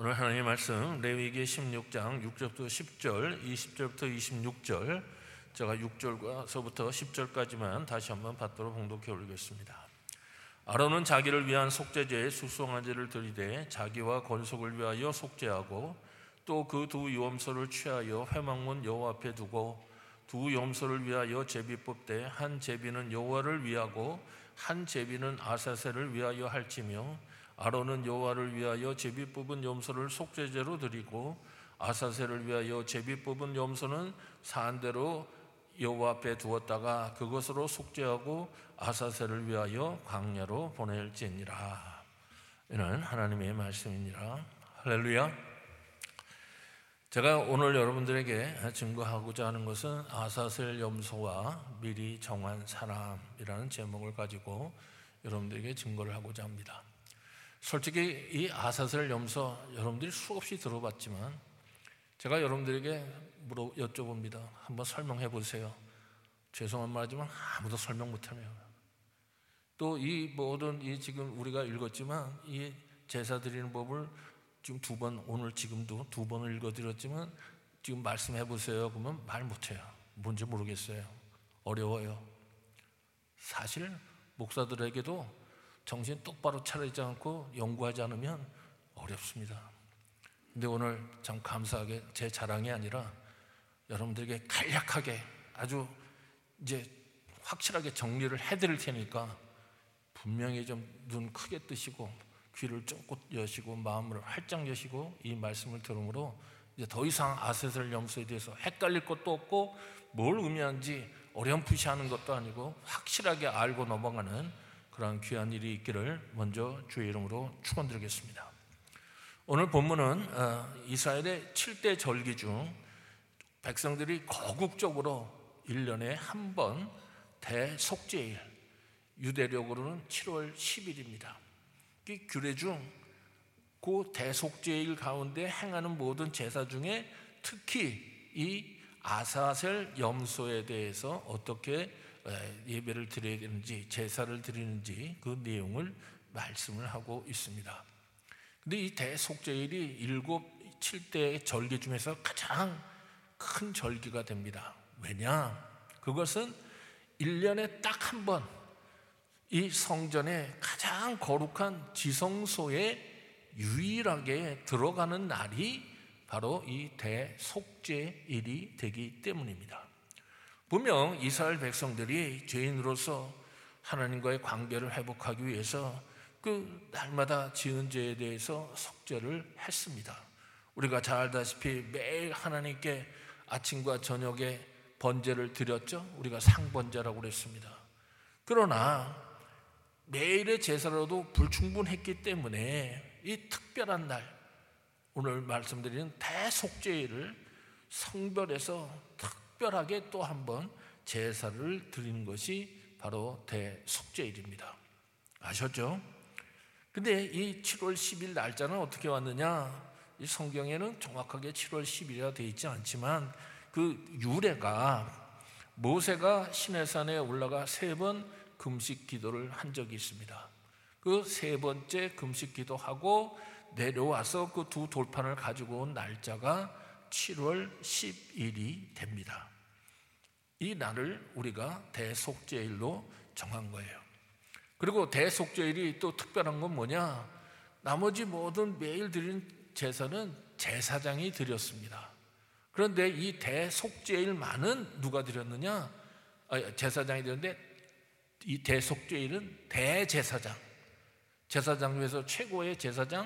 오늘 하나님의 말씀 레위기 16장 6절부터 10절, 20절부터 26절, 제가 6절서부터 10절까지만 다시 한번 받도록 봉독해 올리겠습니다. 아론은 자기를 위한 속죄제에 수송아지를 들이되 자기와 건속을 위하여 속죄하고 또 그 두 염소를 취하여 회막문 여호와 앞에 두고 두 염소를 위하여 제비 뽑되 한 제비는 여호와를 위하고 한 제비는 아사셀을 위하여 할지며 아론은 여호와를 위하여 제비 뽑은 염소를 속죄제로 드리고 아사셀을 위하여 제비 뽑은 염소는 사한대로 여호와 앞에 두었다가 그것으로 속죄하고 아사셀을 위하여 광야로 보낼지니라. 이는 하나님의 말씀이니라. 할렐루야. 제가 오늘 여러분들에게 증거하고자 하는 것은 아사셀 염소와 미리 정한 사람이라는 제목을 가지고 여러분들에게 증거를 하고자 합니다. 솔직히 이 아사셀 염소 여러분들이 수없이 들어봤지만 제가 여러분들에게 여쭤봅니다. 한번 설명해 보세요. 죄송한 말이지만 아무도 설명 못하네요. 또 이 모든 지금 우리가 읽었지만 이 제사 드리는 법을 지금 두 번, 오늘 지금도 두 번을 읽어드렸지만 지금 말씀해 보세요. 그러면 말 못해요. 뭔지 모르겠어요. 어려워요. 사실 목사들에게도 정신 똑바로 차리지 않고 연구하지 않으면 어렵습니다. 근데 오늘 참 감사하게 제 자랑이 아니라 여러분들에게 간략하게 아주 이제 확실하게 정리를 해드릴 테니까 분명히 좀 눈 크게 뜨시고 귀를 쫑긋 여시고 마음을 활짝 여시고 이 말씀을 들음으로 이제 더 이상 아사셀 염소에 대해서 헷갈릴 것도 없고 뭘 의미하는지 어렴풋이하는 것도 아니고 확실하게 알고 넘어가는 그러한 귀한 일이 있기를 먼저 주의 이름으로 축원드리겠습니다. 오늘 본문은 이스라엘의 7대 절기 중 백성들이 거국적으로 1년에 한 번 대속죄일, 유대력으로는 7월 10일입니다. 이 규례 중 그 대속죄일 가운데 행하는 모든 제사 중에 특히 이 아사셀 염소에 대해서 어떻게 예배를 드려야 되는지, 제사를 드리는지 그 내용을 말씀을 하고 있습니다. 근데 이 대속죄일이 7대 절기 중에서 가장 큰 절기가 됩니다. 왜냐? 그것은 1년에 딱 한 번 이 성전에 가장 거룩한 지성소에 유일하게 들어가는 날이 바로 이 대속죄일이 되기 때문입니다. 분명 이스라엘 백성들이 죄인으로서 하나님과의 관계를 회복하기 위해서 그 날마다 지은 죄에 대해서 속죄를 했습니다. 우리가 잘 알다시피 매일 하나님께 아침과 저녁에 번제를 드렸죠. 우리가 상번제라고 그랬습니다. 그러나 매일의 제사로도 불충분했기 때문에 이 특별한 날, 오늘 말씀드리는 대속죄일을 성별해서 특별하게 또 한 번 제사를 드리는 것이 바로 대속죄일입니다. 아셨죠? 근데 이 7월 10일 날짜는 어떻게 왔느냐? 이 성경에는 정확하게 7월 10일이라 되어 있지 않지만 그 유래가 모세가 시내산에 올라가 3번 금식 기도를 한 적이 있습니다. 그 3번째 금식 기도하고 내려와서 그 두 돌판을 가지고 온 날짜가 7월 10일이 됩니다. 이 날을 우리가 대속죄일로 정한 거예요. 그리고 대속죄일이 또 특별한 건 뭐냐? 나머지 모든 매일 드리는 제사는 제사장이 드렸습니다. 그런데 이 대속죄일만은 누가 드렸느냐? 제사장이 드렸는데 이 대속죄일은 대제사장, 제사장 중에서 최고의 제사장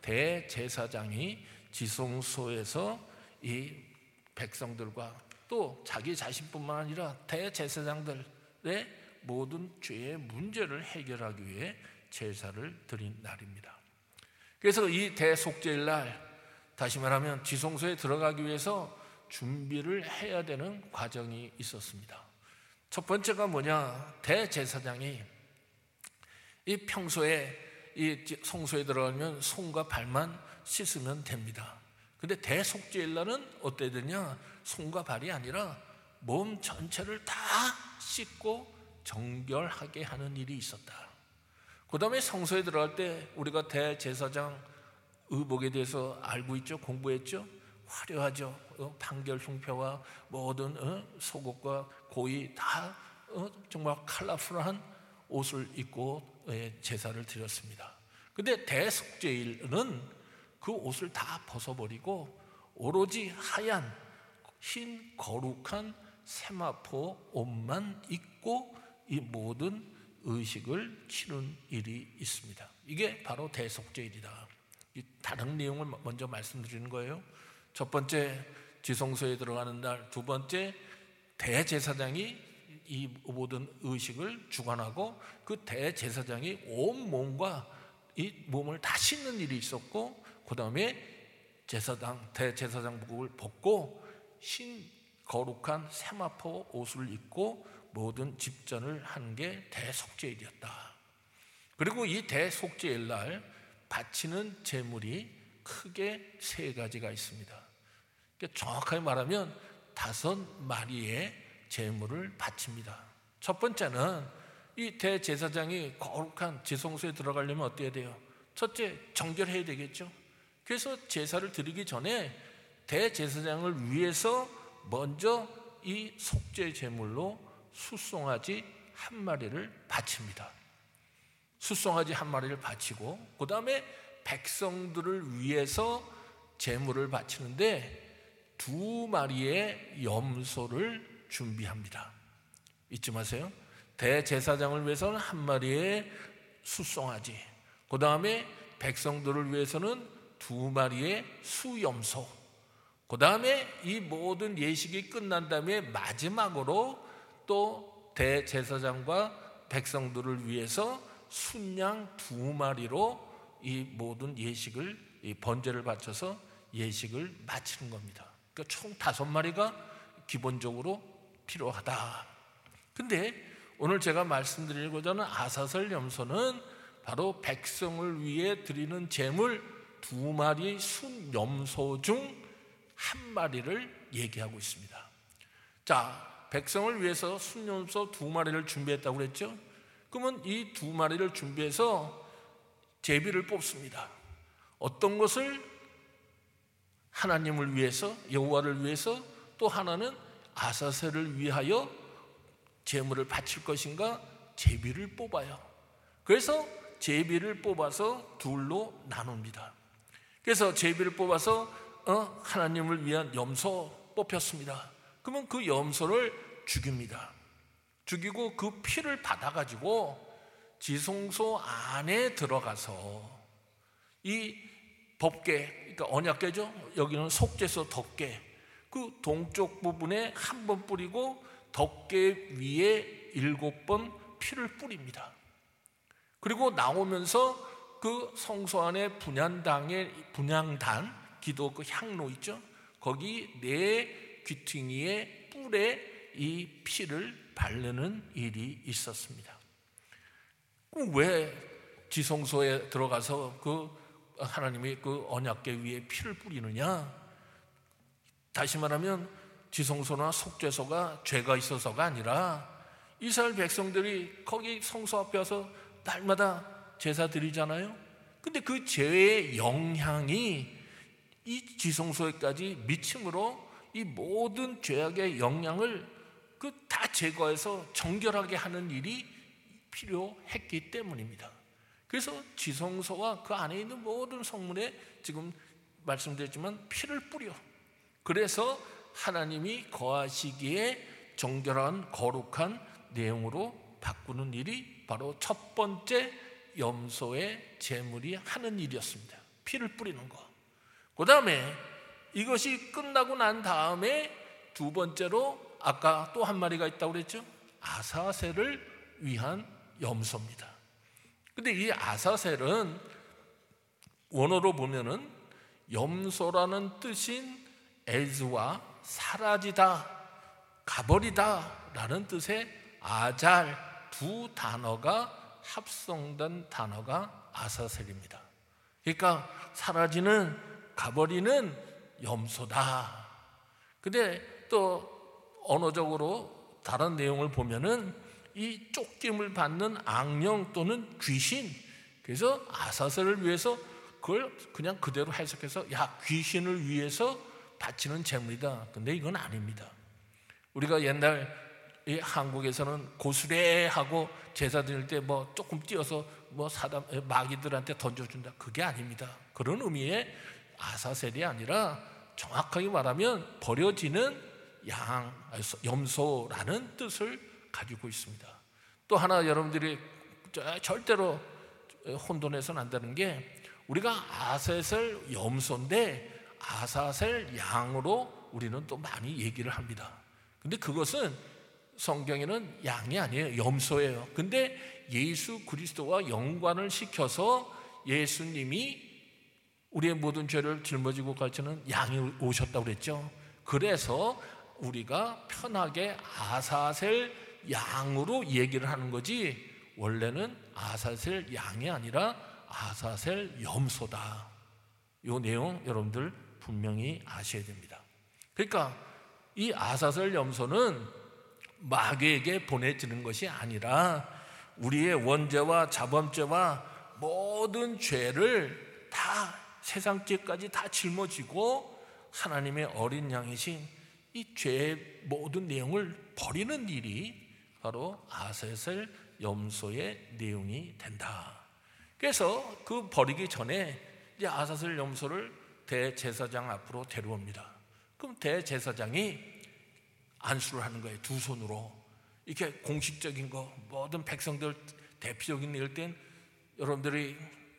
대제사장이 지성소에서 이 백성들과 또 자기 자신뿐만 아니라 대제사장들의 모든 죄의 문제를 해결하기 위해 제사를 드린 날입니다. 그래서 이 대속죄일 날, 다시 말하면 지성소에 들어가기 위해서 준비를 해야 되는 과정이 있었습니다. 첫 번째가 뭐냐? 대제사장이 이 평소에 이 성소에 들어가면 손과 발만 씻으면 됩니다. 근데 대속죄일 날은 어때야 되냐? 손과 발이 아니라 몸 전체를 다 씻고 정결하게 하는 일이 있었다. 그 다음에 성소에 들어갈 때 우리가 대제사장 의복에 대해서 알고 있죠? 공부했죠? 화려하죠. 판결 흉패와 모든 속옷과 고이 다 정말 컬러풀한 옷을 입고 제사를 드렸습니다. 근데 대속죄일은 그 옷을 다 벗어버리고 오로지 하얀 흰 거룩한 세마포 옷만 입고 이 모든 의식을 치른 일이 있습니다. 이게 바로 대속죄일이다. 다른 내용을 먼저 말씀드리는 거예요. 첫 번째 지성소에 들어가는 날, 두 번째 대제사장이 이 모든 의식을 주관하고 그 대제사장이 온 몸과 이 몸을 다 씻는 일이 있었고, 그 다음에 대제사장복을 벗고 흰 거룩한 세마포 옷을 입고 모든 집전을 한 게 대속죄일이었다. 그리고 이 대속죄일 날 바치는 제물이 크게 세 가지가 있습니다. 그러니까 정확하게 말하면 5마리의 제물을 바칩니다. 첫 번째는 이 대제사장이 거룩한 지성소에 들어가려면 어때야 돼요? 첫째, 정결해야 되겠죠. 그래서 제사를 드리기 전에 대제사장을 위해서 먼저 이 속죄 제물로 숫송아지 1마리를 바칩니다. 숫송아지 1마리를 바치고 그 다음에 백성들을 위해서 제물을 바치는데 2마리의 염소를 준비합니다. 잊지 마세요. 대제사장을 위해서는 1마리의 숫송아지, 그 다음에 백성들을 위해서는 2마리의 수염소, 그 다음에 이 모든 예식이 끝난 다음에 마지막으로 또 대제사장과 백성들을 위해서 순양 2마리로 이 모든 예식을, 이 번제를 바쳐서 예식을 마치는 겁니다. 그러니까 총 5마리가 기본적으로 필요하다. 근데 오늘 제가 말씀드리고자 하는 아사셀 염소는 바로 백성을 위해 드리는 제물 2마리 순염소 중 1마리를 얘기하고 있습니다. 자, 백성을 위해서 순염소 2마리를 준비했다고 그랬죠? 그러면 이 2마리를 준비해서 제비를 뽑습니다. 어떤 것을 하나님을 위해서, 여호와를 위해서, 또 하나는 아사셀을 위하여 제물을 바칠 것인가, 제비를 뽑아요. 그래서 제비를 뽑아서 둘로 나눕니다. 그래서 제비를 뽑아서 하나님을 위한 염소 뽑혔습니다. 그러면 그 염소를 죽입니다. 죽이고 그 피를 받아가지고 지성소 안에 들어가서 이 법궤, 그러니까 언약궤죠. 여기는 속죄소 덮개, 그 동쪽 부분에 한 번 뿌리고 덮개 위에 7번 피를 뿌립니다. 그리고 나오면서 그 성소 안에 분향단, 기도 그 향로 있죠. 거기 네 귀퉁이의 뿔에 이 피를 바르는 일이 있었습니다. 왜 지성소에 들어가서 그 하나님이 그 언약궤 위에 피를 뿌리느냐? 다시 말하면 지성소나 속죄소가 죄가 있어서가 아니라 이스라엘 백성들이 거기 성소 앞에 와서 날마다 제사 드리잖아요. 근데 그 죄의 영향이 이 지성소에까지 미침으로 이 모든 죄악의 영향을 그 다 제거해서 정결하게 하는 일이 필요했기 때문입니다. 그래서 지성소와 그 안에 있는 모든 성문에 지금 말씀드렸지만 피를 뿌려. 그래서 하나님이 거하시기에 정결한 거룩한 내용으로 바꾸는 일이 바로 첫 번째 염소의 제물이 하는 일이었습니다. 피를 뿌리는 거. 그 다음에 이것이 끝나고 난 다음에 두 번째로 아까 또 1마리가 있다고 그랬죠? 아사셀을 위한 염소입니다. 근데 이 아사셀은 원어로 보면은 염소라는 뜻인 에즈와 사라지다, 가버리다 라는 뜻의 아잘 두 단어가 합성된 단어가 아사셀입니다. 그러니까 사라지는, 가버리는 염소다. 근데 또 언어적으로 다른 내용을 보면은 이 쫓김을 받는 악령 또는 귀신, 그래서 아사셀을 위해서 그걸 그냥 그대로 해석해서 야, 귀신을 위해서 바치는 제물이다. 근데 이건 아닙니다. 우리가 옛날 이 한국에서는 고수레하고 제사 드릴 때 뭐 조금 띄어서 뭐 사람 마귀들한테 던져준다, 그게 아닙니다. 그런 의미의 아사셀이 아니라 정확하게 말하면 버려지는 양, 염소라는 뜻을 가지고 있습니다. 또 하나 여러분들이 절대로 혼돈해서는 안 되는 게, 우리가 아사셀 염소인데 아사셀 양으로 우리는 또 많이 얘기를 합니다. 근데 그것은 성경에는 양이 아니에요, 염소예요. 근데 예수 그리스도와 연관을 시켜서 예수님이 우리의 모든 죄를 짊어지고 가르치는 양이 오셨다고 그랬죠. 그래서 우리가 편하게 아사셀 양으로 얘기를 하는 거지, 원래는 아사셀 양이 아니라 아사셀 염소다. 이 내용 여러분들 분명히 아셔야 됩니다. 그러니까 이 아사셀 염소는 마귀에게 보내지는 것이 아니라 우리의 원죄와 자범죄와 모든 죄를 다, 세상 죄까지 다 짊어지고 하나님의 어린 양이신 이 죄의 모든 내용을 버리는 일이 바로 아사셀 염소의 내용이 된다. 그래서 그 버리기 전에 이제 아사셀 염소를 대제사장 앞으로 데려옵니다. 그럼 대제사장이 안수를 하는 거예요. 두 손으로. 이렇게 공식적인 거, 모든 백성들 대표적인 일 땐 여러분들이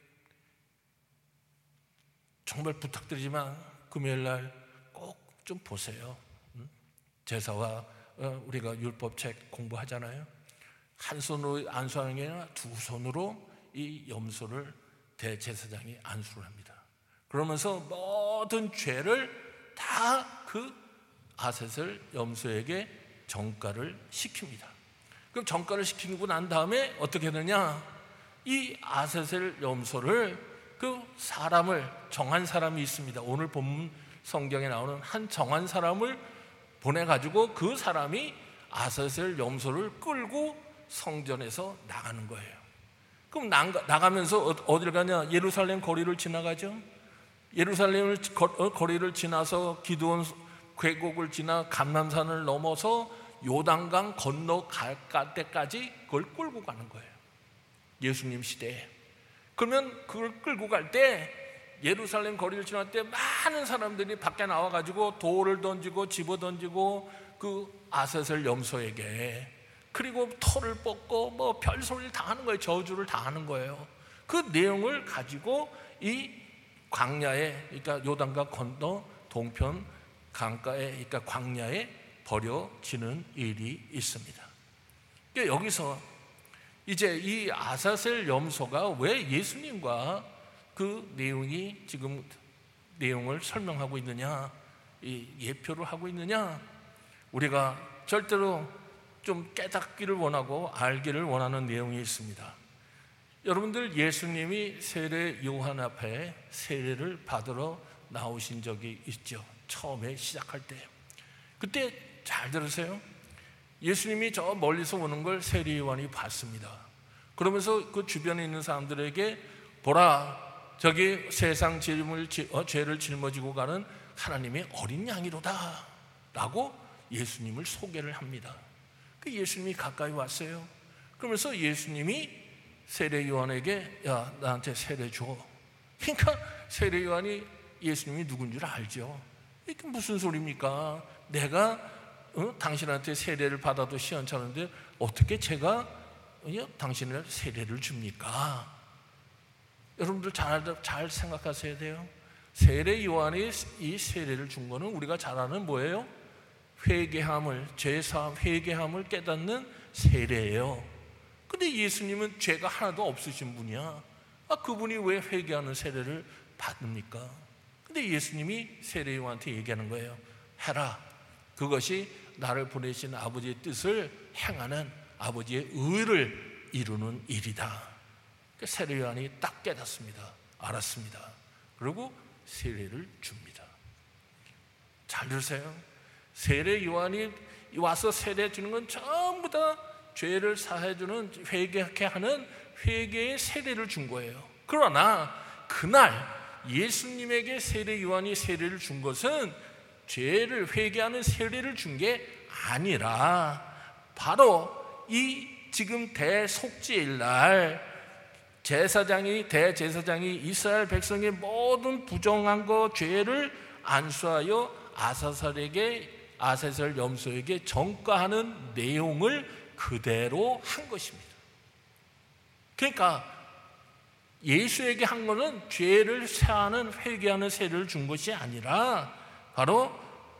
정말 부탁드리지만 금요일 날 꼭 좀 보세요. 제사와 우리가 율법책 공부하잖아요. 한 손으로 안수하는 게 아니라 두 손으로 이 염소를 대제사장이 안수를 합니다. 그러면서 모든 죄를 다 그 아사셀 염소에게 전가를 시킵니다. 그럼 전가를 시키고 난 다음에 어떻게 되느냐, 이 아사셀 염소를 그 사람을, 정한 사람이 있습니다. 오늘 본문 성경에 나오는 한 정한 사람을 보내가지고 그 사람이 아사셀 염소를 끌고 성전에서 나가는 거예요. 그럼 나가면서 어디를 가냐? 예루살렘 거리를 지나가죠. 예루살렘 거리를 지나서 기드온 계곡을 지나 감람산을 넘어서 요단강 건너갈 때까지 그걸 끌고 가는 거예요, 예수님 시대에. 그러면 그걸 끌고 갈 때 예루살렘 거리를 지날 때 많은 사람들이 밖에 나와가지고 돌을 던지고 집어 던지고 그 아사셀 염소에게, 그리고 털을 뽑고 뭐 별소리를 다 하는 거예요. 저주를 다 하는 거예요. 그 내용을 가지고 이 광야에, 그러니까 요단강 건너 동편 강가에, 그러니까 광야에 버려지는 일이 있습니다. 여기서 이제 이 아사셀 염소가 왜 예수님과 그 내용이 지금 내용을 설명하고 있느냐, 이 예표를 하고 있느냐, 우리가 절대로 좀 깨닫기를 원하고 알기를 원하는 내용이 있습니다. 여러분들, 예수님이 세례 요한 앞에 세례를 받으러 나오신 적이 있죠. 처음에 시작할 때. 그때 잘 들으세요. 예수님이 저 멀리서 오는 걸 세례 요한이 봤습니다. 그러면서 그 주변에 있는 사람들에게, 보라, 저기 세상 죄를 짊어지고 가는 하나님의 어린 양이로다 라고 예수님을 소개를 합니다. 그 예수님이 가까이 왔어요. 그러면서 예수님이 세례 요한에게, 야, 나한테 세례 줘. 그러니까 세례 요한이 예수님이 누군 줄 알죠. 이게 무슨 소리입니까? 내가 당신한테 세례를 받아도 시원찮은데 어떻게 제가 당신을 세례를 줍니까? 여러분들 잘 생각하셔야 돼요. 세례 요한이 이 세례를 준 거는 우리가 잘 아는 뭐예요? 회개함을, 죄사함, 회개함을 깨닫는 세례예요. 근데 예수님은 죄가 하나도 없으신 분이야. 그분이 왜 회개하는 세례를 받습니까? 근데 예수님이 세례 요한한테 얘기하는 거예요. 해라. 그것이 나를 보내신 아버지의 뜻을 행하는, 아버지의 의를 이루는 일이다. 세례 요한이 딱 깨닫습니다. 알았습니다. 그리고 세례를 줍니다. 잘 들으세요. 세례 요한이 와서 세례 주는 건 전부 다 죄를 사해주는, 회개하게 하는 회개의 세례를 준 거예요. 그러나 그날 예수님에게 세례 요한이 세례를 준 것은 죄를 회개하는 세례를 준 게 아니라 바로 이 지금 대속죄일 날 대제사장이 이스라엘 백성의 모든 부정한 것 죄를 안수하여 아사셀 염소에게 전가하는 내용을 그대로 한 것입니다. 그러니까 예수에게 한 것은 죄를 사하는 회개하는 세례를 준 것이 아니라 바로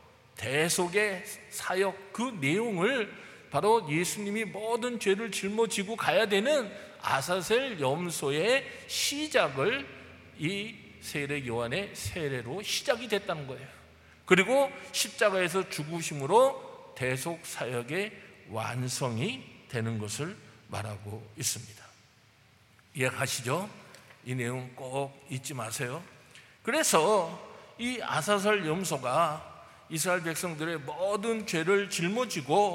대속의 사역 그 내용을 바로 예수님이 모든 죄를 짊어지고 가야 되는 아사셀 염소의 시작을 이 세례 요한의 세례로 시작이 됐다는 거예요. 그리고 십자가에서 죽으심으로 대속 사역의 완성이 되는 것을 말하고 있습니다. 이해하시죠? 이 내용 꼭 잊지 마세요. 그래서 이 아사셀 염소가 이스라엘 백성들의 모든 죄를 짊어지고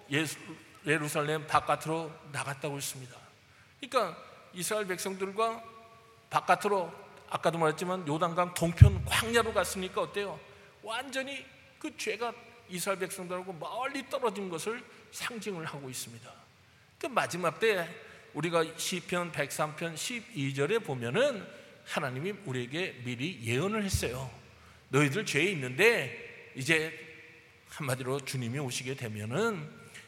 예루살렘 바깥으로 나갔다고 했습니다. 그러니까 이스라엘 백성들과 바깥으로 아까도 말했지만 요단강 동편 광야로 갔으니까 어때요? 완전히 그 죄가 이스라엘 백성들하고 멀리 떨어진 것을 상징을 하고 있습니다. 그 마지막 때 우리가 시편 103편 12절에 보면은 하나님이 우리에게 미리 예언을 했어요. 너희들 죄에 있는데 이제 한마디로 주님이 오시게 되면은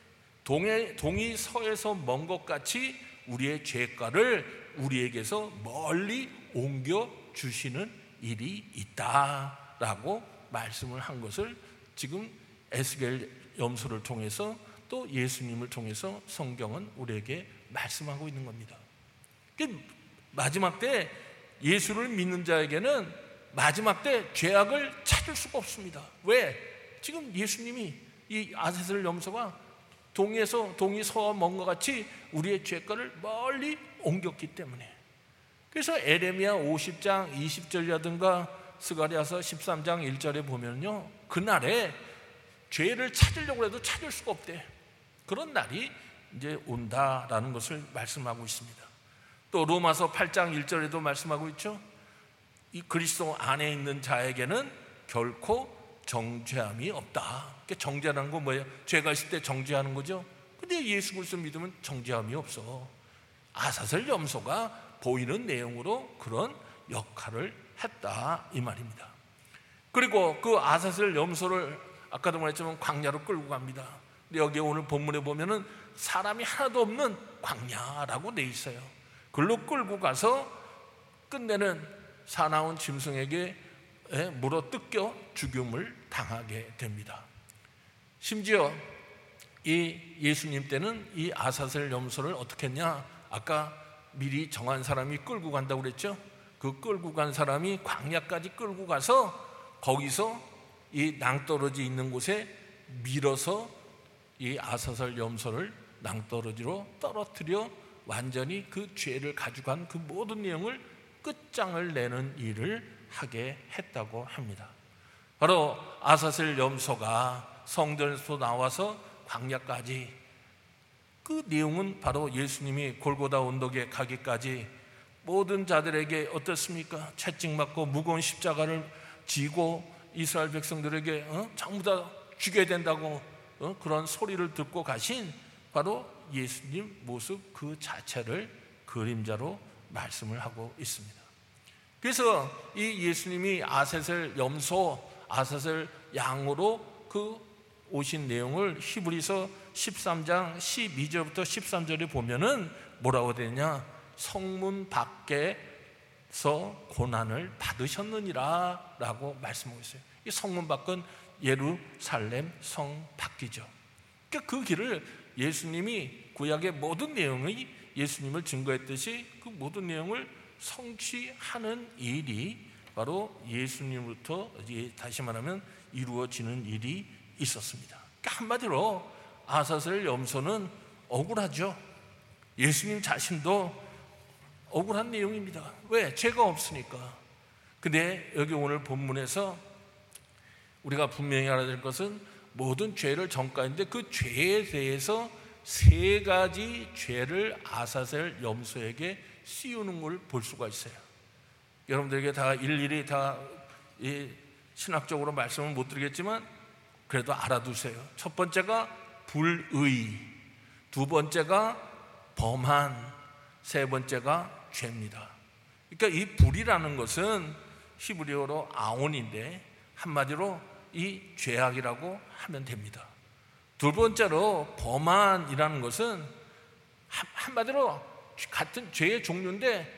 동이 서에서 먼 것 같이 우리의 죄가를 우리에게서 멀리 옮겨 주시는 일이 있다라고 말씀을 한 것을 지금 에스겔 염소를 통해서 또 예수님을 통해서 성경은 우리에게 말씀하고 있는 겁니다. 마지막 때 예수를 믿는 자에게는 마지막 때 죄악을 찾을 수가 없습니다. 왜? 지금 예수님이 이 아사셀 염소가 동이 서와 먼 것 같이 우리의 죄가를 멀리 옮겼기 때문에. 그래서 에레미야 50장 20절이라든가 스가랴서 13장 1절에 보면요, 그날에 죄를 찾으려고 해도 찾을 수가 없대. 그런 날이 이제 온다라는 것을 말씀하고 있습니다. 또 로마서 8장 1절에도 말씀하고 있죠. 이 그리스도 안에 있는 자에게는 결코 정죄함이 없다. 정죄하는 건 뭐예요? 죄가 있을 때 정죄하는 거죠. 근데 예수 그리스도 믿으면 정죄함이 없어. 아사셀 염소가 보이는 내용으로 그런 역할을 했다 이 말입니다. 그리고 그 아사셀 염소를 아까도 말했지만 광야로 끌고 갑니다. 근데 여기 오늘 본문에 보면은 사람이 하나도 없는 광야라고 돼 있어요. 글로 끌고 가서 끝내는 사나운 짐승에게 물어 뜯겨 죽임을 당하게 됩니다. 심지어 이 예수님 때는 이 아사셀 염소를 어떻게 했냐? 아까 미리 정한 사람이 끌고 간다고 그랬죠? 그 끌고 간 사람이 광야까지 끌고 가서 거기서 이 낭떠러지 있는 곳에 밀어서 이 아사셀 염소를 낭떠러지로 떨어뜨려 완전히 그 죄를 가져간 그 모든 내용을 끝장을 내는 일을 하게 했다고 합니다. 바로 아사셀 염소가 성전에서 나와서 광야까지, 그 내용은 바로 예수님이 골고다 언덕에 가기까지 모든 자들에게 어떻습니까? 채찍맞고 무거운 십자가를 지고 이스라엘 백성들에게 전부 다 죽여야 된다고 그런 소리를 듣고 가신 바로 예수님 모습 그 자체를 그림자로 말씀을 하고 있습니다. 그래서 이 예수님이 아사셀 염소, 아사셀 양으로 그 오신 내용을 히브리서 13장 12절부터 13절에 보면은 뭐라고 되냐? 성문 밖에서 고난을 받으셨느니라 라고 말씀하고 있어요. 이 성문 밖은 예루살렘 성 밖이죠. 그러니까 그 길을 예수님이 구약의 모든 내용이 예수님을 증거했듯이 그 모든 내용을 성취하는 일이 바로 예수님부터 다시 말하면 이루어지는 일이 있었습니다. 그러니까 한마디로 아사셀 염소는 억울하죠. 예수님 자신도 억울한 내용입니다. 왜? 죄가 없으니까. 근데 여기 오늘 본문에서 우리가 분명히 알아야 될 것은 모든 죄를 전가했는데 그 죄에 대해서 세 가지 죄를 아사셀 염소에게 씌우는 걸 볼 수가 있어요. 여러분들에게 다 일일이 다 신학적으로 말씀을 못 드리겠지만 그래도 알아두세요. 첫 번째가 불의, 두 번째가 범한, 세 번째가 죄입니다. 그러니까 이 불이라는 것은 히브리어로 아온인데 한마디로 이 죄악이라고 하면 됩니다. 두 번째로 범한이라는 것은 한마디로 같은 죄의 종류인데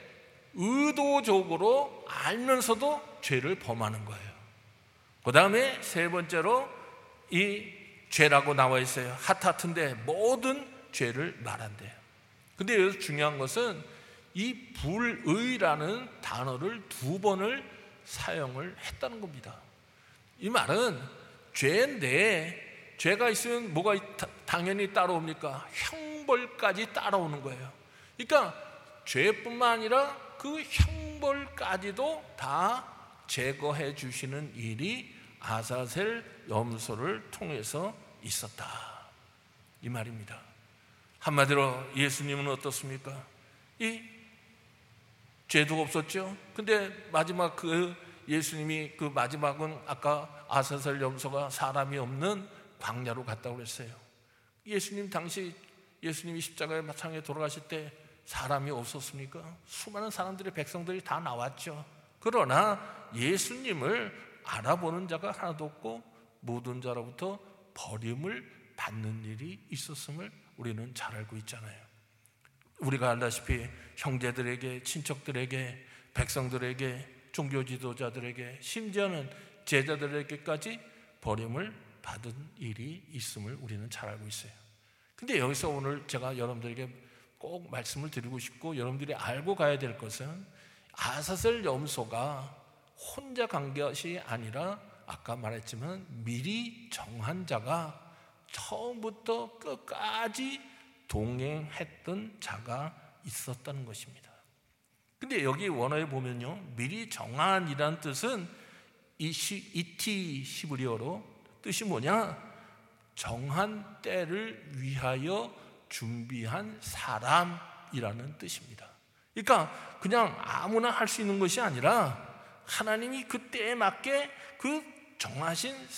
의도적으로 알면서도 죄를 범하는 거예요. 그 다음에 세 번째로 이 죄라고 나와 있어요. 하타트인데 모든 죄를 말한대요. 근데 여기서 중요한 것은 이 불의라는 단어를 두 번을 사용을 했다는 겁니다. 이 말은 죄인데 죄가 있으면 뭐가 당연히 따라옵니까? 형벌까지 따라오는 거예요. 그러니까 죄뿐만 아니라 그 형벌까지도 다 제거해 주시는 일이 아사셀 염소를 통해서 있었다, 이 말입니다. 한마디로 예수님은 어떻습니까? 이 죄도 없었죠. 근데 마지막 그 예수님이 그 마지막은 아까 아사셀 염소가 사람이 없는 광야로 갔다고 그랬어요. 예수님 당시 예수님이 십자가에 마창에 돌아가실 때 사람이 없었습니까? 수많은 사람들의 백성들이 다 나왔죠. 그러나 예수님을 알아보는 자가 하나도 없고 모든 자로부터 버림을 받는 일이 있었음을 우리는 잘 알고 있잖아요. 우리가 알다시피 형제들에게, 친척들에게, 백성들에게, 종교 지도자들에게, 심지어는 제자들에게까지 버림을 받은 일이 있음을 우리는 잘 알고 있어요. 근데 여기서 오늘 제가 여러분들에게 꼭 말씀을 드리고 싶고 여러분들이 알고 가야 될 것은 아사셀 염소가 혼자 간 것이 아니라 아까 말했지만 미리 정한 자가 처음부터 끝까지 동행했던 자가 있었다는 것입니다. 근데 여기 원어에 보면요, 미리 정한이라는 뜻은 이티 히브리어로 뜻이 뭐냐? 정한 때를 위하여 준비한 사람이라는 뜻입니다. 그러니까 그냥 아무나 할 수 있는 것이 아니라 하나님이 그 때에 맞게 그 정하신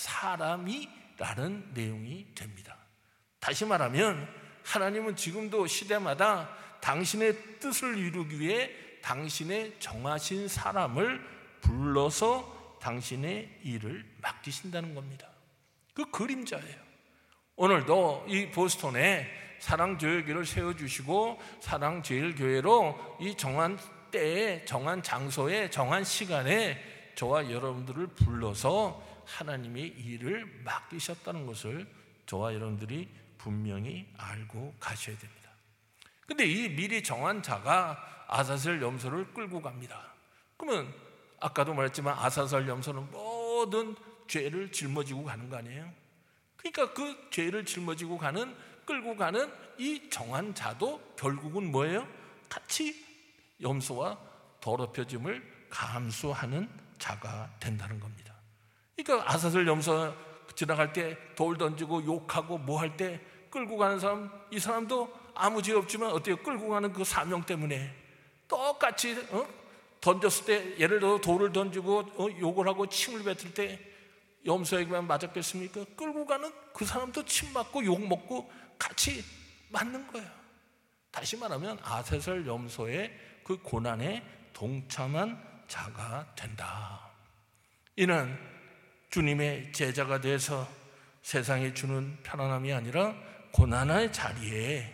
사람이라는 내용이 됩니다. 다시 말하면 하나님은 지금도 시대마다 당신의 뜻을 이루기 위해 당신의 정하신 사람을 불러서 당신의 일을 맡기신다는 겁니다. 그 그림자예요. 오늘도 이 보스턴에 사랑조회교회를 세워주시고 사랑제일교회로 이 정한 때에, 정한 장소에, 정한 시간에 저와 여러분들을 불러서 하나님의 일을 맡기셨다는 것을 저와 여러분들이 분명히 알고 가셔야 됩니다. 근데 이 미리 정한 자가 아사셀 염소를 끌고 갑니다. 그러면 아까도 말했지만 아사셀 염소는 모든 죄를 짊어지고 가는 거 아니에요? 그러니까 그 죄를 짊어지고 가는, 끌고 가는 이 정한 자도 결국은 뭐예요? 같이 염소와 더럽혀짐을 감수하는 자가 된다는 겁니다. 그러니까 아사셀 염소 지나갈 때 돌 던지고 욕하고 뭐 할 때 끌고 가는 사람, 이 사람도 아무 죄 없지만 어때요? 끌고 가는 그 사명 때문에 똑같이 던졌을 때, 예를 들어 돌을 던지고 욕을 하고 침을 뱉을 때 염소에게만 맞았겠습니까? 끌고 가는 그 사람도 침 맞고 욕 먹고 같이 맞는 거예요. 다시 말하면 아사셀 염소의 그 고난에 동참한 자가 된다. 이는 주님의 제자가 돼서 세상에 주는 편안함이 아니라 고난의 자리에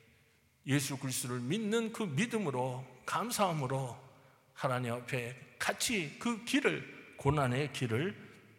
예수 그리스도를 믿는 그 믿음으로, 감사함으로 하나님 앞에 같이 그 길을, 고난의 길을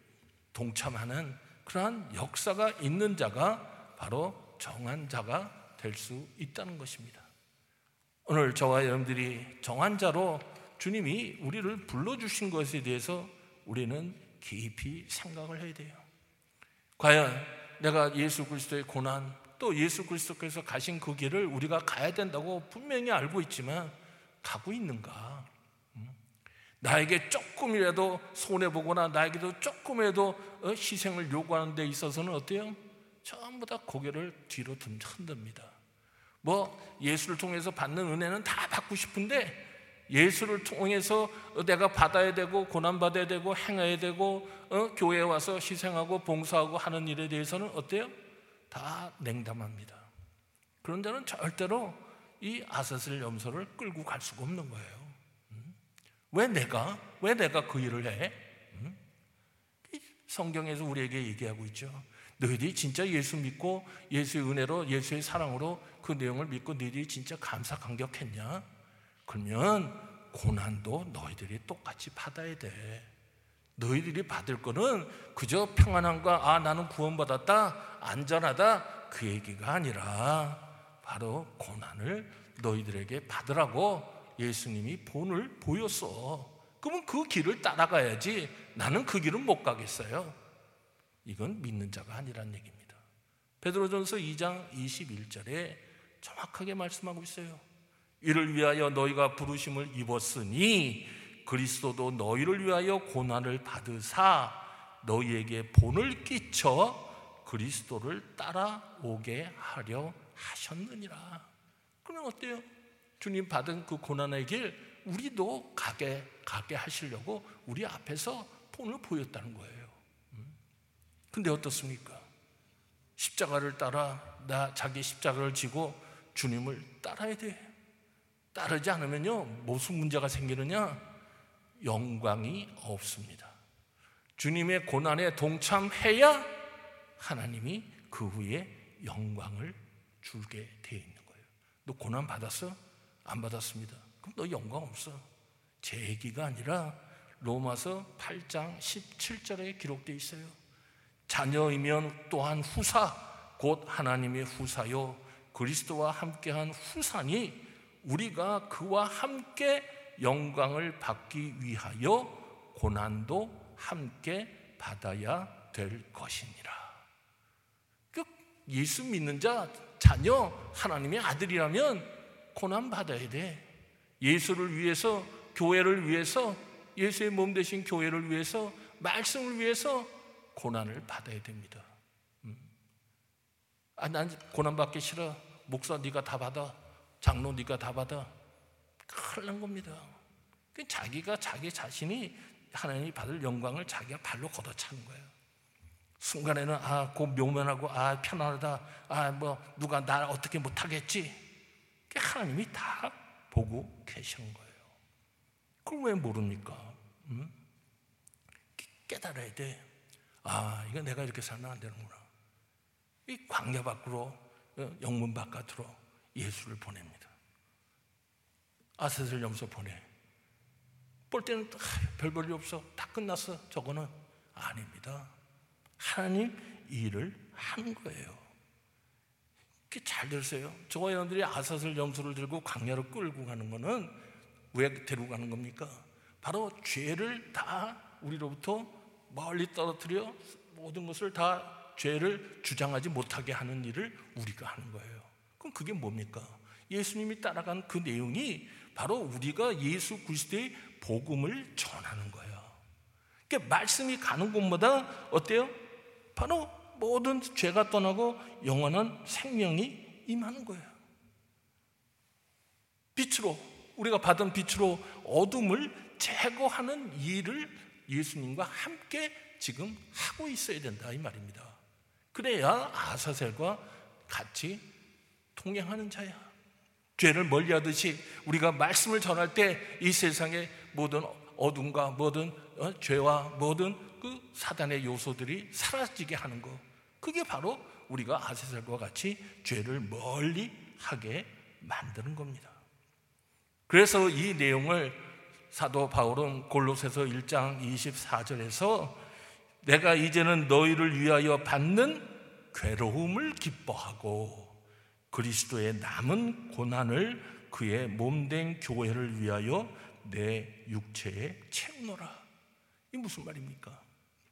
동참하는 그러한 역사가 있는 자가 바로 정한 자가 될 수 있다는 것입니다. 오늘 저와 여러분들이 정한 자로 주님이 우리를 불러주신 것에 대해서 우리는 깊이 생각을 해야 돼요. 과연 내가 예수 그리스도의 고난, 또 예수 그리스도께서 가신 그 길을 우리가 가야 된다고 분명히 알고 있지만 가고 있는가? 나에게 조금이라도 손해보거나 나에게도 조금이라도 희생을 요구하는 데 있어서는 어때요? 전부 다 고개를 뒤로 흔듭니다. 뭐 예수를 통해서 받는 은혜는 다 받고 싶은데 예수를 통해서 내가 받아야 되고 고난받아야 되고 행해야 되고 교회에 와서 희생하고 봉사하고 하는 일에 대해서는 어때요? 다 냉담합니다. 그런 데는 절대로 이 아사슬 염소를 끌고 갈 수가 없는 거예요. 왜 내가 그 일을 해? 성경에서 우리에게 얘기하고 있죠. 너희들이 진짜 예수 믿고 예수의 은혜로 예수의 사랑으로 그 내용을 믿고 너희들이 진짜 감사 감격했냐? 그러면 고난도 너희들이 똑같이 받아야 돼. 너희들이 받을 거는 그저 평안함과 나는 구원받았다, 안전하다 그 얘기가 아니라 바로 고난을 너희들에게 받으라고 예수님이 본을 보였어. 그러면 그 길을 따라가야지 나는 그 길은 못 가겠어요. 이건 믿는 자가 아니란 얘기입니다. 베드로전서 2장 21절에 정확하게 말씀하고 있어요. 이를 위하여 너희가 부르심을 입었으니 그리스도도 너희를 위하여 고난을 받으사 너희에게 본을 끼쳐 그리스도를 따라오게 하려 하셨느니라. 그러면 어때요? 주님 받은 그 고난의 길 우리도 가게 하시려고 우리 앞에서 본을 보였다는 거예요. 근데 어떻습니까? 십자가를 따라 자기 십자가를 지고 주님을 따라야 돼. 따르지 않으면요 무슨 문제가 생기느냐? 영광이 없습니다. 주님의 고난에 동참해야 하나님이 그 후에 영광을 주게 되어 있는 거예요. 너 고난 받았어? 안 받았습니다. 그럼 너 영광 없어. 제 얘기가 아니라 로마서 8장 17절에 기록되어 있어요. 자녀이면 또한 후사 곧 하나님의 후사요 그리스도와 함께한 후사니 우리가 그와 함께 영광을 받기 위하여 고난도 함께 받아야 될 것이니라. 예수 믿는 자녀 하나님의 아들이라면 고난 받아야 돼. 예수를 위해서, 교회를 위해서, 예수의 몸 되신 교회를 위해서, 말씀을 위해서 고난을 받아야 됩니다. 난 고난 받기 싫어. 목사 네가 다 받아. 장로 네가 다 받아. 큰일 난 겁니다. 자기가 자기 자신이 하나님이 받을 영광을 자기가 발로 걷어차는 거예요. 순간에는 그 묘면하고 편안하다. 뭐 누가 날 어떻게 못하겠지. 하나님이 다 보고 계시는 거예요. 그걸 왜 모릅니까? 깨달아야 돼. 이거 내가 이렇게 살면 안 되는구나. 이 광야 밖으로, 영문 바깥으로 예수를 보냅니다. 아사슬 염소 보내. 볼 때는 별 볼일 없어. 다 끝났어. 저거는 아닙니다. 하나님 일을 하는 거예요. 잘 들으세요. 저와 여러분들이 아사슬 염소를 들고 광야로 끌고 가는 거는 왜 데리고 가는 겁니까? 바로 죄를 다 우리로부터 멀리 떨어뜨려 모든 것을 다 죄를 주장하지 못하게 하는 일을 우리가 하는 거예요. 그럼 그게 뭡니까? 예수님이 따라간 그 내용이 바로 우리가 예수 그리스도의 복음을 전하는 거예요. 그러니까 말씀이 가는 곳마다 어때요? 바로 모든 죄가 떠나고 영원한 생명이 임하는 거예요. 빛으로, 우리가 받은 빛으로 어둠을 제거하는 일을 예수님과 함께 지금 하고 있어야 된다 이 말입니다. 그래야 아사셀과 같이 동행하는 자야. 죄를 멀리하듯이 우리가 말씀을 전할 때 이 세상의 모든 어둠과 모든 죄와 모든 그 사단의 요소들이 사라지게 하는 것, 그게 바로 우리가 아사셀과 같이 죄를 멀리 하게 만드는 겁니다. 그래서 이 내용을 사도 바울은 골로새서 1장 24절에서 내가 이제는 너희를 위하여 받는 괴로움을 기뻐하고 그리스도의 남은 고난을 그의 몸된 교회를 위하여 내 육체에 채우노라. 이게 무슨 말입니까?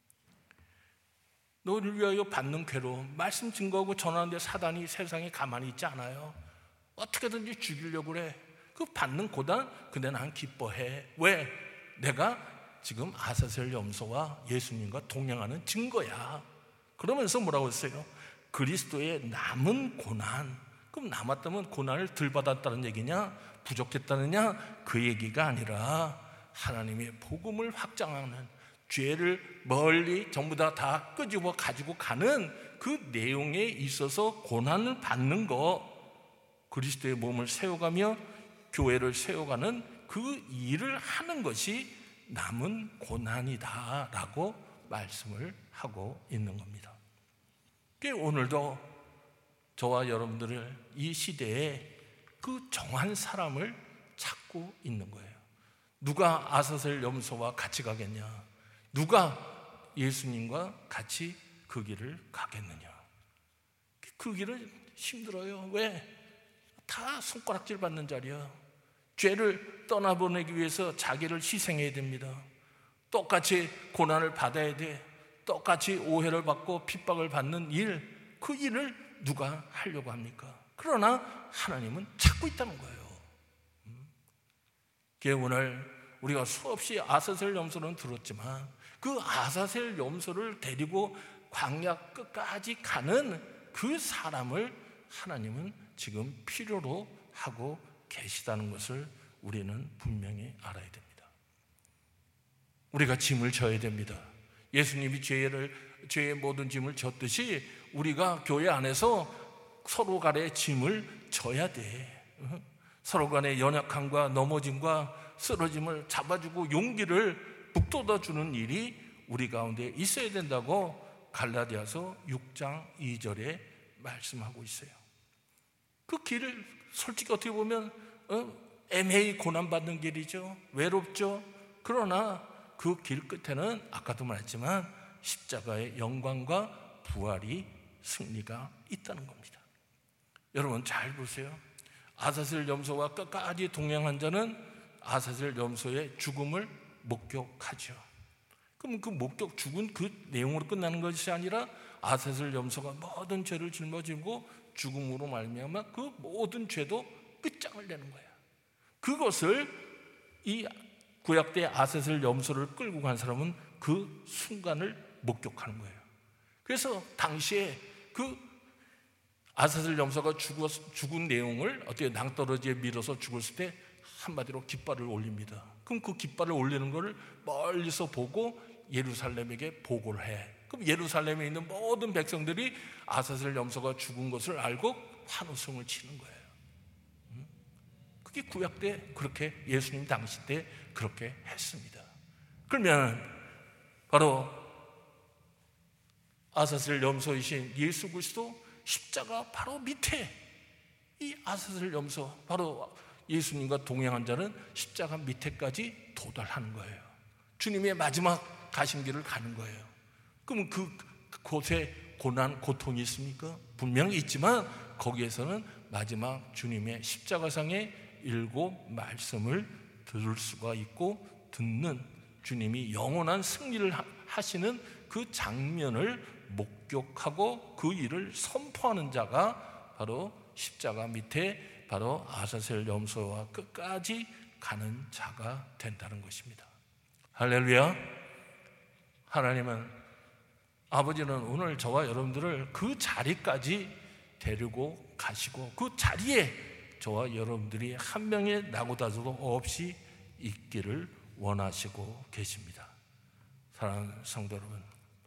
너희를 위하여 받는 괴로움, 말씀 증거하고 전하는데 사단이 세상에 가만히 있지 않아요. 어떻게든지 죽이려고 그래. 그 받는 고난, 근데 난 기뻐해. 왜? 내가 지금 아사셀 염소와 예수님과 동행하는 증거야. 그러면서 뭐라고 했어요? 그리스도의 남은 고난. 그럼 남았다면 고난을 덜 받았다는 얘기냐? 부족했다느냐? 그 얘기가 아니라 하나님의 복음을 확장하는, 죄를 멀리 전부 다 끄집어 가지고 가는 그 내용에 있어서 고난을 받는 것, 그리스도의 몸을 세워가며 교회를 세워가는 그 일을 하는 것이 남은 고난이다라고 말씀을 하고 있는 겁니다. 오늘도 저와 여러분들을 이 시대에 그 정한 사람을 찾고 있는 거예요. 누가 아사셀 염소와 같이 가겠냐? 누가 예수님과 같이 그 길을 가겠느냐? 그 길은 힘들어요. 왜? 다 손가락질 받는 자리야. 죄를 떠나보내기 위해서 자기를 희생해야 됩니다. 똑같이 고난을 받아야 돼. 똑같이 오해를 받고 핍박을 받는 일, 그 일을 누가 하려고 합니까? 그러나 하나님은 찾고 있다는 거예요. 오늘 우리가 수없이 아사셀 염소는 들었지만 그 아사셀 염소를 데리고 광야 끝까지 가는 그 사람을 하나님은 지금 필요로 하고 계시다는 것을 우리는 분명히 알아야 됩니다. 우리가 짐을 져야 됩니다. 예수님이 죄의 모든 짐을 졌듯이 우리가 교회 안에서 서로 간의 짐을 져야 돼. 서로 간의 연약함과 넘어짐과 쓰러짐을 잡아주고 용기를 북돋아주는 일이 우리 가운데 있어야 된다고 갈라디아서 6장 2절에 말씀하고 있어요. 그 길을 솔직히 어떻게 보면 애매히 고난받는 길이죠. 외롭죠. 그러나 그 길 끝에는 아까도 말했지만 십자가의 영광과 부활이 승리가 있다는 겁니다. 여러분 잘 보세요. 아사셀 염소와 끝까지 동행한 자는 아사셀 염소의 죽음을 목격하죠. 그럼 그 목격 죽은 그 내용으로 끝나는 것이 아니라 아사셀 염소가 모든 죄를 짊어지고 죽음으로 말미암아 그 모든 죄도 끝장을 내는 거야. 그것을 이 구약때 아사셀 염소를 끌고 간 사람은 그 순간을 목격하는 거예요. 그래서 당시에 그 아사셀 염소가 죽은 내용을 어떻게 낭떠러지에 밀어서 죽었을 때 한마디로 깃발을 올립니다. 그럼 그 깃발을 올리는 것을 멀리서 보고 예루살렘에게 보고를 해. 그럼 예루살렘에 있는 모든 백성들이 아사셀 염소가 죽은 것을 알고 환호성을 치는 거예요. 그게 구약 때 그렇게, 예수님 당시 때 그렇게 했습니다. 그러면 바로 아사셀 염소이신 예수 그리스도 십자가 바로 밑에 이 아사셀 염소, 바로 예수님과 동행한 자는 십자가 밑에까지 도달하는 거예요. 주님의 마지막 가신 길을 가는 거예요. 그럼 그곳에 고난, 고통이 있습니까? 분명히 있지만 거기에서는 마지막 주님의 십자가상의 7 말씀을 들을 수가 있고 듣는, 주님이 영원한 승리를 하시는 그 장면을 목격하고 그 일을 선포하는 자가 바로 십자가 밑에 바로 아사셀 염소와 끝까지 가는 자가 된다는 것입니다. 할렐루야. 하나님은, 아버지는 오늘 저와 여러분들을 그 자리까지 데리고 가시고 그 자리에 저와 여러분들이 한 명의 낙오다조도 없이 있기를 원하시고 계십니다. 사랑하는 성도 여러분,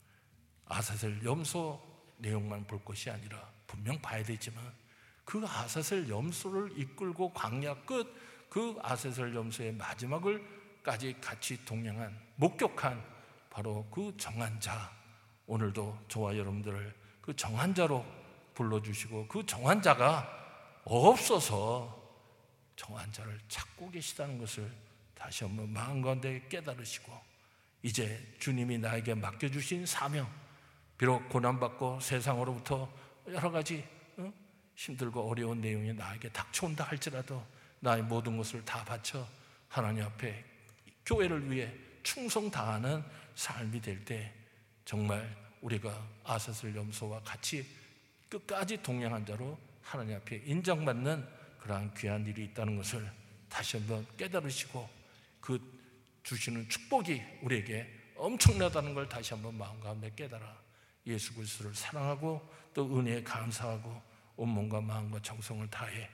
아사셀 염소 내용만 볼 것이 아니라 분명 봐야 되지만 그 아사셀 염소를 이끌고 광야 끝 그 아사셀 염소의 마지막을까지 같이 동행한, 목격한 바로 그 정한 자, 오늘도 저와 여러분들을 그 정한 자로 불러주시고 그 정한 자가 없어서 정한 자를 찾고 계시다는 것을 다시 한번 마음 가운데 깨달으시고, 이제 주님이 나에게 맡겨주신 사명, 비록 고난받고 세상으로부터 여러 가지 힘들고 어려운 내용이 나에게 닥쳐온다 할지라도 나의 모든 것을 다 바쳐 하나님 앞에 교회를 위해 충성 다하는 삶이 될 때 정말 우리가 아사셀 염소와 같이 끝까지 동행한 자로 하나님 앞에 인정받는 그러한 귀한 일이 있다는 것을 다시 한번 깨달으시고 그 주시는 축복이 우리에게 엄청나다는 걸 다시 한번 마음 가운데 깨달아 예수 그리스도를 사랑하고 또 은혜에 감사하고 온몸과 마음과 정성을 다해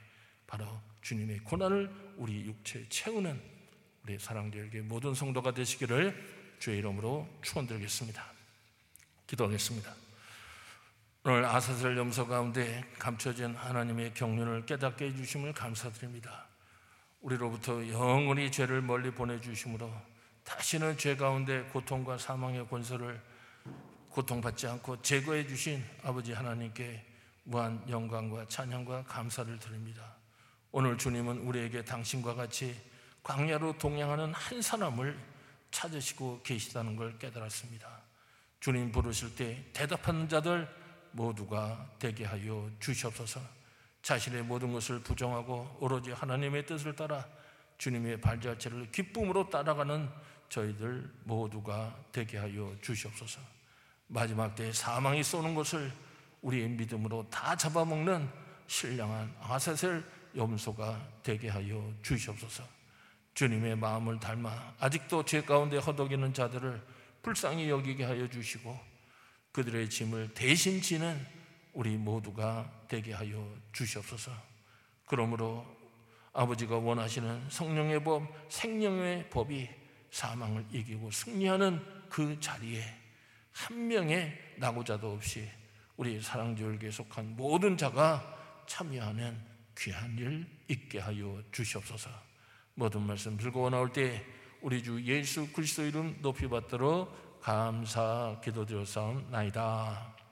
바로 주님의 고난을 우리 육체에 채우는 우리 사랑자에게 모든 성도가 되시기를 주의 이름으로 축원드리겠습니다. 기도하겠습니다. 오늘 아사셀 염소 가운데 감춰진 하나님의 경륜을 깨닫게 해주심을 감사드립니다. 우리로부터 영원히 죄를 멀리 보내주심으로 다시는 죄 가운데 고통과 사망의 권세를 고통받지 않고 제거해 주신 아버지 하나님께 무한 영광과 찬양과 감사를 드립니다. 오늘 주님은 우리에게 당신과 같이 광야로 동행하는 한 사람을 찾으시고 계시다는 걸 깨달았습니다. 주님 부르실 때 대답하는 자들 모두가 되게 하여 주시옵소서. 자신의 모든 것을 부정하고 오로지 하나님의 뜻을 따라 주님의 발자취를 기쁨으로 따라가는 저희들 모두가 되게 하여 주시옵소서. 마지막 때에 사망이 쏘는 것을 우리의 믿음으로 다 잡아먹는 신령한 아사셀 염소가 되게 하여 주시옵소서. 주님의 마음을 닮아 아직도 죄 가운데 허덕이는 자들을 불쌍히 여기게 하여 주시고 그들의 짐을 대신 지는 우리 모두가 되게 하여 주시옵소서. 그러므로 아버지가 원하시는 성령의 법, 생명의 법이 사망을 이기고 승리하는 그 자리에 한 명의 낙오자도 없이 우리 사랑제일교회에 속한 모든 자가 참여하는 귀한 일 있게 하여 주시옵소서. 모든 말씀 들고 나올 때 우리 주 예수 그리스도 이름 높이 받도록 감사 기도드렸사옵나이다.